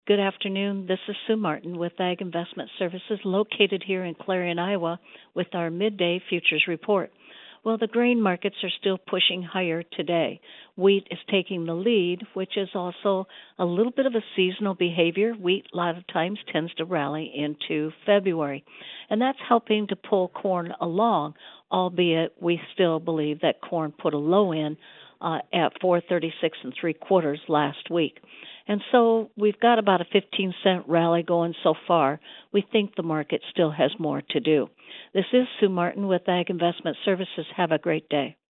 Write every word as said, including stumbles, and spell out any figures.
Good afternoon. This is Sue Martin with Ag Investment Services located here in Clarion, Iowa with our midday futures report. Well, the grain markets are still pushing higher today. Wheat is taking the lead, which is also a little bit of a seasonal behavior. Wheat a lot of times tends to rally into February, and that's helping to pull corn along, albeit we still believe that corn put a low in uh, at four thirty-six and three quarters last week. And so we've got about a fifteen cent rally going so far. We think the market still has more to do. This is Sue Martin with Ag Investment Services. Have a great day.